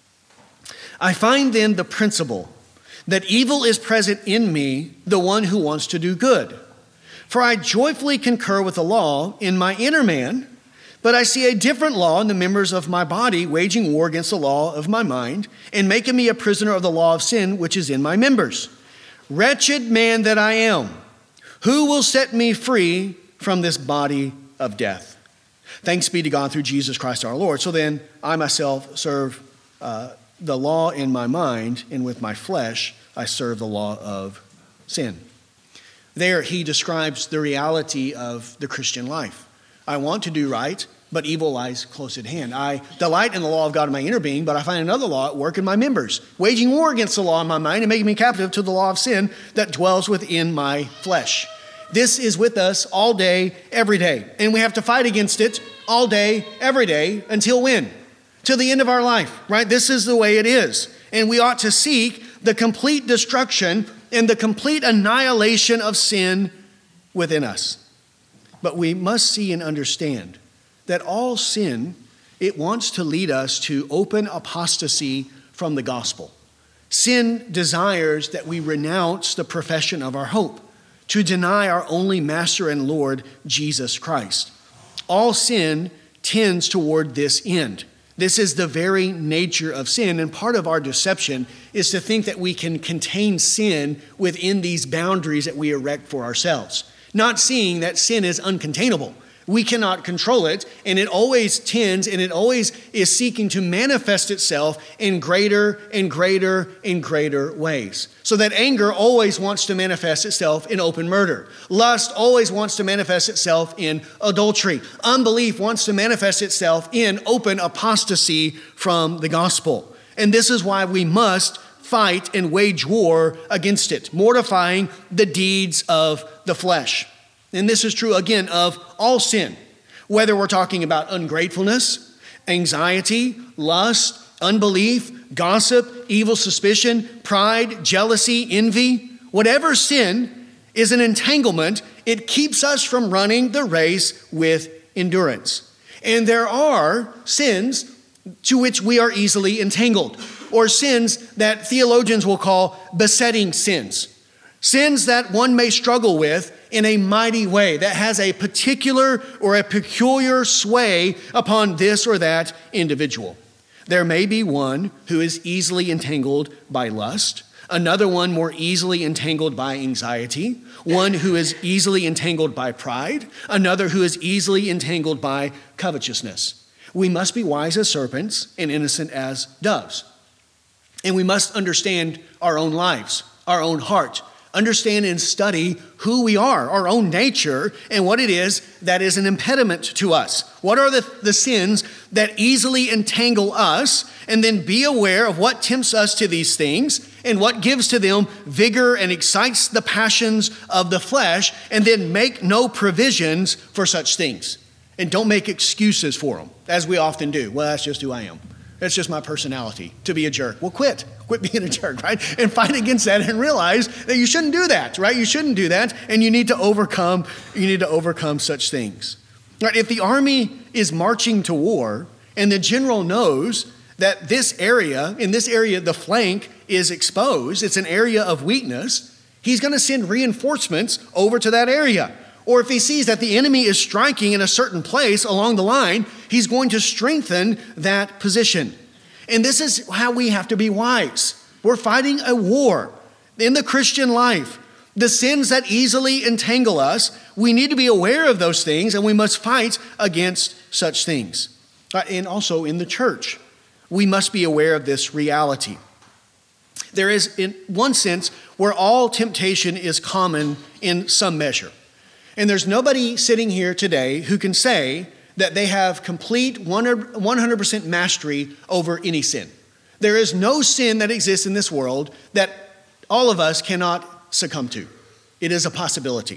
I find then the principle that evil is present in me, the one who wants to do good. For I joyfully concur with the law in my inner man, but I see a different law in the members of my body, waging war against the law of my mind, and making me a prisoner of the law of sin, which is in my members. Wretched man that I am, who will set me free from this body of death? Thanks be to God through Jesus Christ our Lord. So then, I myself serve uh, the law in my mind, and with my flesh, I serve the law of sin. There, he describes the reality of the Christian life. I want to do right, but evil lies close at hand. I delight in the law of God in my inner being, but I find another law at work in my members, waging war against the law in my mind and making me captive to the law of sin that dwells within my flesh. This is with us all day, every day. And we have to fight against it all day, every day, until when? Till the end of our life, right? This is the way it is. And we ought to seek the complete destruction and the complete annihilation of sin within us. But we must see and understand that all sin, it wants to lead us to open apostasy from the gospel. Sin desires that we renounce the profession of our hope, to deny our only Master and Lord, Jesus Christ. All sin tends toward this end. This is the very nature of sin, and part of our deception is to think that we can contain sin within these boundaries that we erect for ourselves. Not seeing that sin is uncontainable. We cannot control it, and it always tends and it always is seeking to manifest itself in greater and greater and greater ways. So that anger always wants to manifest itself in open murder. Lust always wants to manifest itself in adultery. Unbelief wants to manifest itself in open apostasy from the gospel. And this is why we must fight and wage war against it, mortifying the deeds of the flesh. And this is true, again, of all sin, whether we're talking about ungratefulness, anxiety, lust, unbelief, gossip, evil suspicion, pride, jealousy, envy. Whatever sin is an entanglement, it keeps us from running the race with endurance. And there are sins to which we are easily entangled, or sins that theologians will call besetting sins. Sins that one may struggle with in a mighty way, that has a particular or a peculiar sway upon this or that individual. There may be one who is easily entangled by lust, another one more easily entangled by anxiety, one who is easily entangled by pride, another who is easily entangled by covetousness. We must be wise as serpents and innocent as doves. And we must understand our own lives, our own heart, understand and study who we are, our own nature, and what it is that is an impediment to us. What are the, the sins that easily entangle us, and then be aware of what tempts us to these things and what gives to them vigor and excites the passions of the flesh, and then make no provisions for such things. And don't make excuses for them, as we often do. Well, that's just who I am. That's just my personality, to be a jerk. Well, quit. Quit being a jerk, right? And fight against that and realize that you shouldn't do that, right? You shouldn't do that, and you need to overcome, you need to overcome such things. Right? If the army is marching to war and the general knows that this area, in this area, the flank is exposed, it's an area of weakness, he's going to send reinforcements over to that area. Or if he sees that the enemy is striking in a certain place along the line, he's going to strengthen that position. And this is how we have to be wise. We're fighting a war in the Christian life. The sins that easily entangle us, we need to be aware of those things, and we must fight against such things. And also in the church, we must be aware of this reality. There is, in one sense, where all temptation is common in some measure. And there's nobody sitting here today who can say that they have complete one hundred percent mastery over any sin. There is no sin that exists in this world that all of us cannot succumb to. It is a possibility.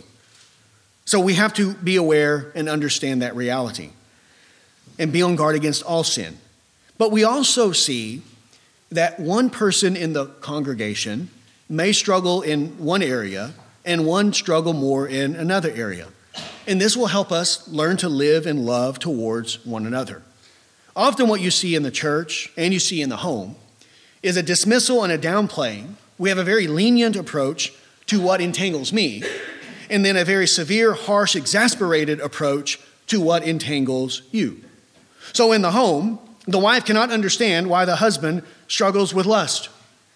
So we have to be aware and understand that reality and be on guard against all sin. But we also see that one person in the congregation may struggle in one area and one struggle more in another area. And this will help us learn to live in love towards one another. Often what you see in the church and you see in the home is a dismissal and a downplaying. We have a very lenient approach to what entangles me, and then a very severe, harsh, exasperated approach to what entangles you. So in the home, the wife cannot understand why the husband struggles with lust.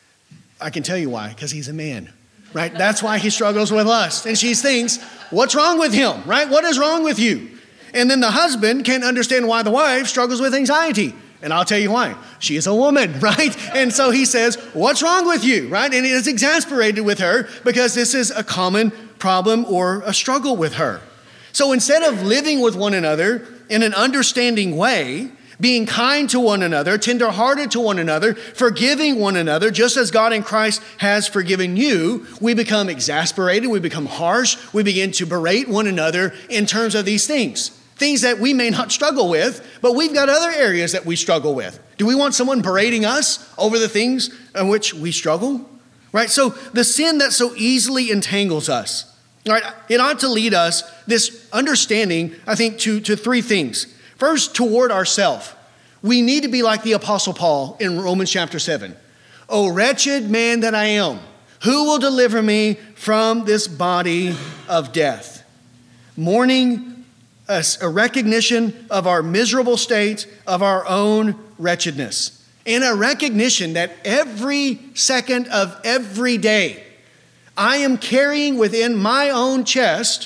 I can tell you why, because he's a man, right? That's why he struggles with lust. And she thinks, what's wrong with him, right? What is wrong with you? And then the husband can't understand why the wife struggles with anxiety. And I'll tell you why. She is a woman, right? And so he says, what's wrong with you, right? And he is exasperated with her because this is a common problem or a struggle with her. So instead of living with one another in an understanding way, being kind to one another, tenderhearted to one another, forgiving one another, just as God in Christ has forgiven you, we become exasperated, we become harsh, we begin to berate one another in terms of these things. Things that we may not struggle with, but we've got other areas that we struggle with. Do we want someone berating us over the things in which we struggle? Right? So the sin that so easily entangles us, right, it ought to lead us, this understanding, I think, to, to three things. First, toward ourselves. We need to be like the Apostle Paul in Romans chapter seven. O wretched man that I am, who will deliver me from this body of death? Mourning, a, a recognition of our miserable state, of our own wretchedness, and a recognition that every second of every day, I am carrying within my own chest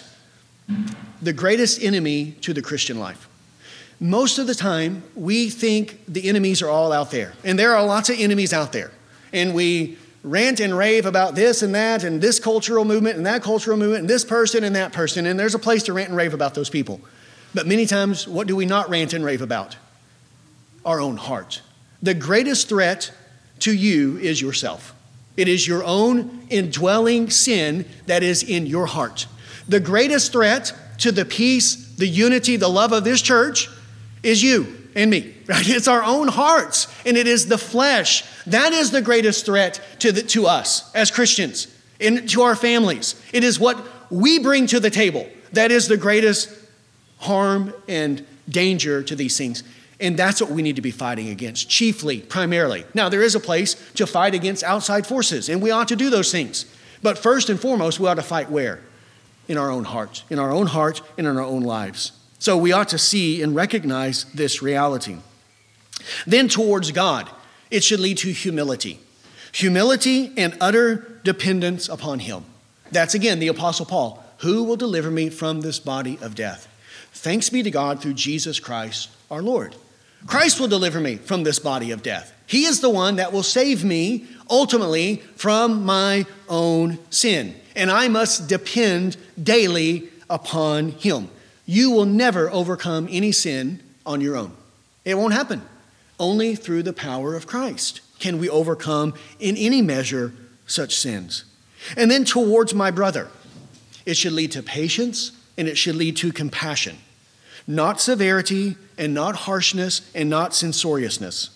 the greatest enemy to the Christian life. Most of the time, we think the enemies are all out there. And there are lots of enemies out there. And we rant and rave about this and that and this cultural movement and that cultural movement and this person and that person. And there's a place to rant and rave about those people. But many times, what do we not rant and rave about? Our own heart. The greatest threat to you is yourself. It is your own indwelling sin that is in your heart. The greatest threat to the peace, the unity, the love of this church is you and me, right? It's our own hearts, and it is the flesh. That is the greatest threat to the, to us as Christians and to our families. It is what we bring to the table that is the greatest harm and danger to these things. And that's what we need to be fighting against, chiefly, primarily. Now, there is a place to fight against outside forces, and we ought to do those things. But first and foremost, we ought to fight where? In our own heart, in our own heart, and in our own lives. So we ought to see and recognize this reality. Then towards God, it should lead to humility. Humility and utter dependence upon Him. That's again the Apostle Paul. Who will deliver me from this body of death? Thanks be to God through Jesus Christ our Lord. Christ will deliver me from this body of death. He is the one that will save me ultimately from my own sin. And I must depend daily upon Him. You will never overcome any sin on your own. It won't happen. Only through the power of Christ can we overcome in any measure such sins. And then towards my brother, it should lead to patience and it should lead to compassion. Not severity and not harshness and not censoriousness.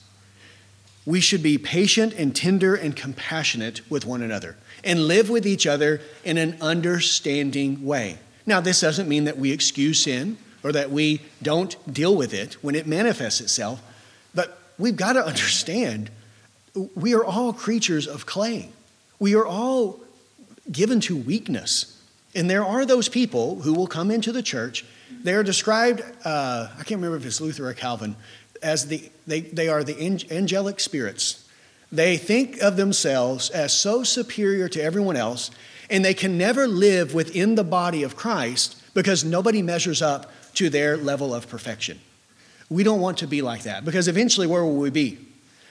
We should be patient and tender and compassionate with one another and live with each other in an understanding way. Now, this doesn't mean that we excuse sin or that we don't deal with it when it manifests itself, but we've got to understand we are all creatures of clay. We are all given to weakness. And there are those people who will come into the church. They are described, uh, I can't remember if it's Luther or Calvin, as the they, they are the angelic spirits. They think of themselves as so superior to everyone else, and they can never live within the body of Christ because nobody measures up to their level of perfection. We don't want to be like that because eventually where will we be?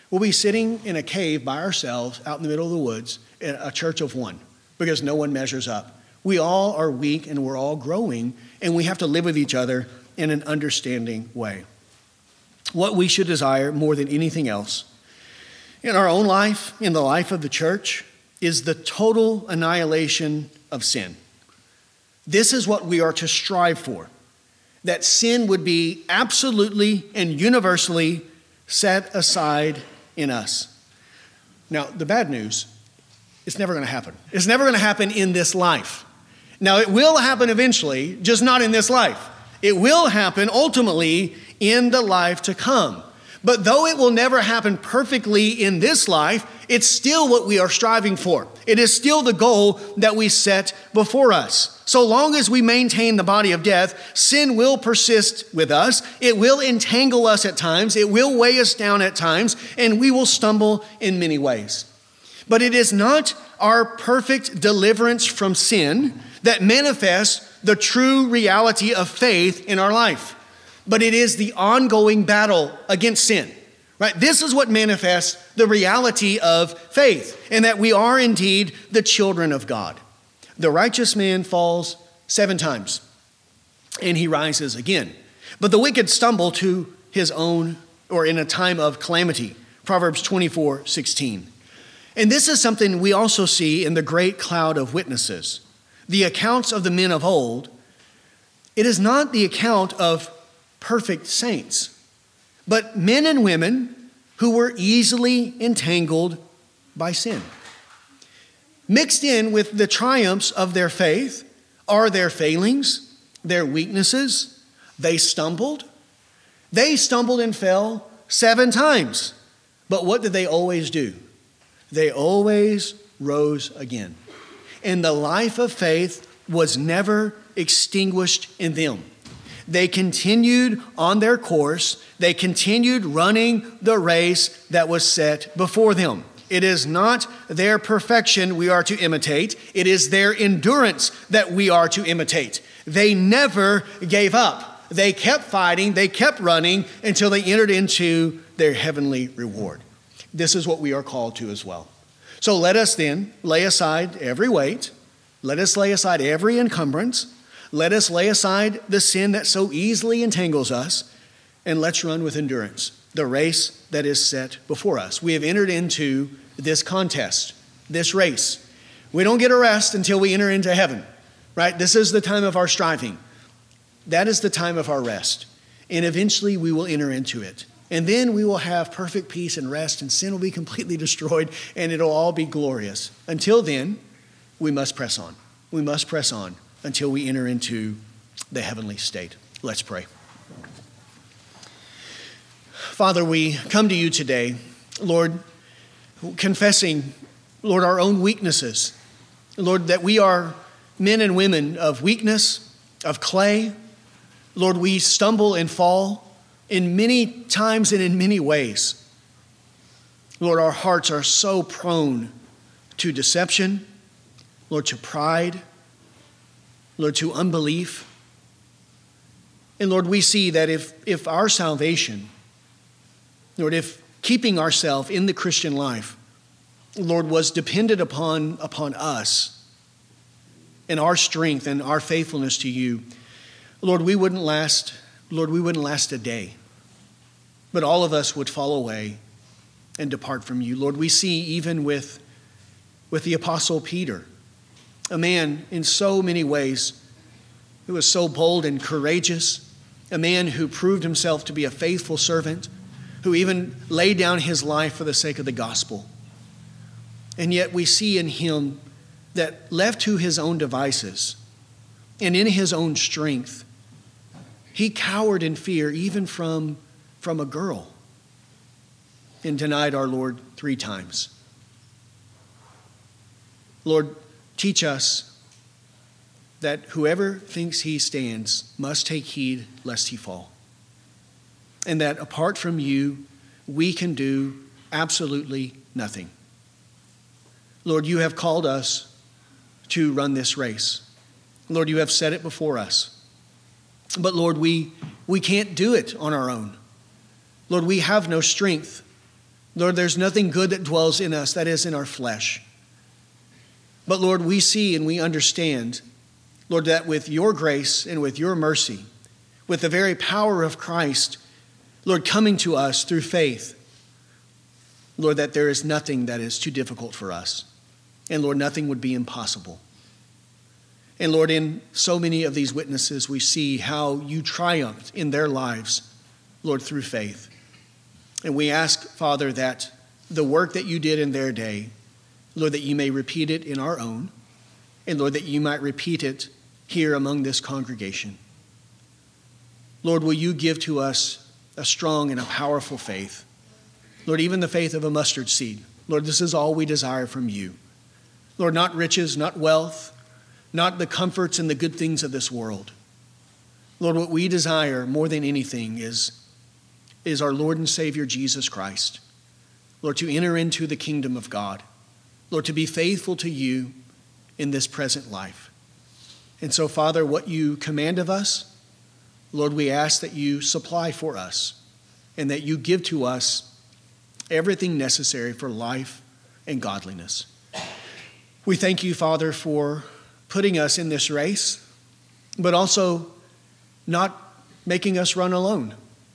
We'll be sitting in a cave by ourselves out in the middle of the woods in a church of one because no one measures up. We all are weak and we're all growing, and we have to live with each other in an understanding way. What we should desire more than anything else in our own life, in the life of the church, is the total annihilation of sin. This is what we are to strive for, that sin would be absolutely and universally set aside in us. Now, the bad news, it's never going to happen. It's never going to happen in this life. Now, it will happen eventually, just not in this life. It will happen ultimately in the life to come. But though it will never happen perfectly in this life, it's still what we are striving for. It is still the goal that we set before us. So long as we maintain the body of death, sin will persist with us. It will entangle us at times. It will weigh us down at times, and we will stumble in many ways. But it is not our perfect deliverance from sin that manifests the true reality of faith in our life, but it is the ongoing battle against sin, right? This is what manifests the reality of faith, and that we are indeed the children of God. The righteous man falls seven times, and he rises again. But the wicked stumble to his own, or in a time of calamity. Proverbs twenty-four sixteen. And this is something we also see in the great cloud of witnesses. The accounts of the men of old, it is not the account of perfect saints, but men and women who were easily entangled by sin. Mixed in with the triumphs of their faith are their failings, their weaknesses. They stumbled. They stumbled and fell seven times. But what did they always do? They always rose again. And the life of faith was never extinguished in them. They continued on their course. They continued running the race that was set before them. It is not their perfection we are to imitate. It is their endurance that we are to imitate. They never gave up. They kept fighting. They kept running until they entered into their heavenly reward. This is what we are called to as well. So let us then lay aside every weight. Let us lay aside every encumbrance. Let us lay aside the sin that so easily entangles us, and let's run with endurance the race that is set before us. We have entered into this contest, this race. We don't get a rest until we enter into heaven, right? This is the time of our striving. That is the time of our rest. And eventually we will enter into it. And then we will have perfect peace and rest, and sin will be completely destroyed, and it'll all be glorious. Until then, we must press on. We must press on until we enter into the heavenly state. Let's pray. Father, we come to you today, Lord, confessing, Lord, our own weaknesses. Lord, that we are men and women of weakness, of clay. Lord, we stumble and fall in many times and in many ways. Lord, our hearts are so prone to deception, Lord, to pride, Lord, to unbelief. And Lord, we see that if, if our salvation, Lord, if keeping ourselves in the Christian life, Lord, was dependent upon, upon us and our strength and our faithfulness to you, Lord, we wouldn't last, Lord, we wouldn't last a day. But all of us would fall away and depart from you. Lord, we see even with, with the Apostle Peter, a man in so many ways who was so bold and courageous, a man who proved himself to be a faithful servant, who even laid down his life for the sake of the gospel. And yet we see in him that left to his own devices and in his own strength, he cowered in fear even from, from a girl and denied our Lord three times. Lord, teach us that whoever thinks he stands must take heed lest he fall. And that apart from you, we can do absolutely nothing. Lord, you have called us to run this race. Lord, you have set it before us. But Lord, we, we can't do it on our own. Lord, we have no strength. Lord, there's nothing good that dwells in us, that is in our flesh. But Lord, we see and we understand, Lord, that with your grace and with your mercy, with the very power of Christ, Lord, coming to us through faith, Lord, that there is nothing that is too difficult for us. And Lord, nothing would be impossible. And Lord, in so many of these witnesses, we see how you triumphed in their lives, Lord, through faith. And we ask, Father, that the work that you did in their day, Lord, that you may repeat it in our own. And Lord, that you might repeat it here among this congregation. Lord, will you give to us a strong and a powerful faith? Lord, even the faith of a mustard seed. Lord, this is all we desire from you. Lord, not riches, not wealth, not the comforts and the good things of this world. Lord, what we desire more than anything is, is our Lord and Savior Jesus Christ. Lord, to enter into the kingdom of God. Lord, to be faithful to you in this present life. And so, Father, what you command of us, Lord, we ask that you supply for us and that you give to us everything necessary for life and godliness. We thank you, Father, for putting us in this race, but also not making us run alone,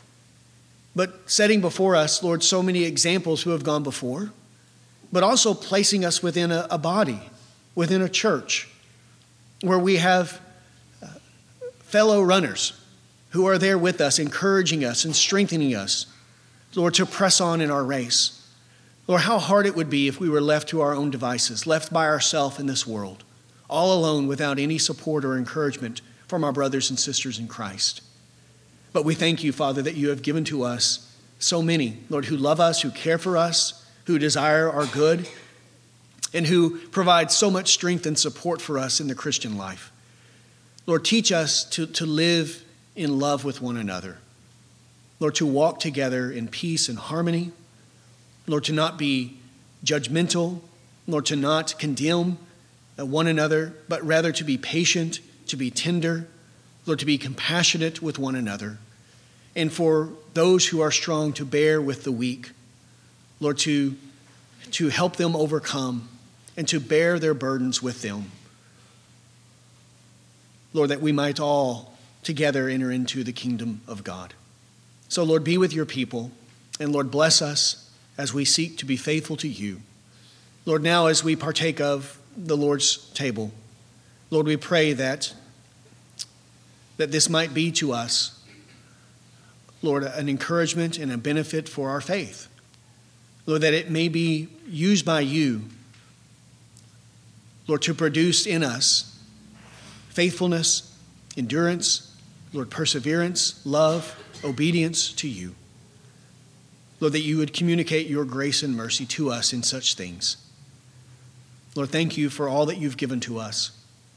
but setting before us, Lord, so many examples who have gone before, but also placing us within a, a body, within a church, where we have uh, fellow runners who are there with us, encouraging us and strengthening us, Lord, to press on in our race. Lord, how hard it would be if we were left to our own devices, left by ourselves in this world, all alone without any support or encouragement from our brothers and sisters in Christ. But we thank you, Father, that you have given to us so many, Lord, who love us, who care for us, who desire our good, and who provide so much strength and support for us in the Christian life. Lord, teach us to, to live in love with one another. Lord, to walk together in peace and harmony. Lord, to not be judgmental. Lord, to not condemn one another, but rather to be patient, to be tender. Lord, to be compassionate with one another. And for those who are strong to bear with the weak. Lord, to, to help them overcome and to bear their burdens with them. Lord, that we might all together enter into the kingdom of God. So, Lord, be with your people, and Lord, bless us as we seek to be faithful to you. Lord, now as we partake of the Lord's table, Lord, we pray that, that this might be to us, Lord, an encouragement and a benefit for our faith. Lord, that it may be used by you, Lord, to produce in us faithfulness, endurance, Lord, perseverance, love, obedience to you. Lord, that you would communicate your grace and mercy to us in such things. Lord, thank you for all that you've given to us.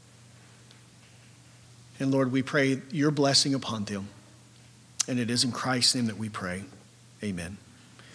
And Lord, we pray your blessing upon them. And it is in Christ's name that we pray. Amen.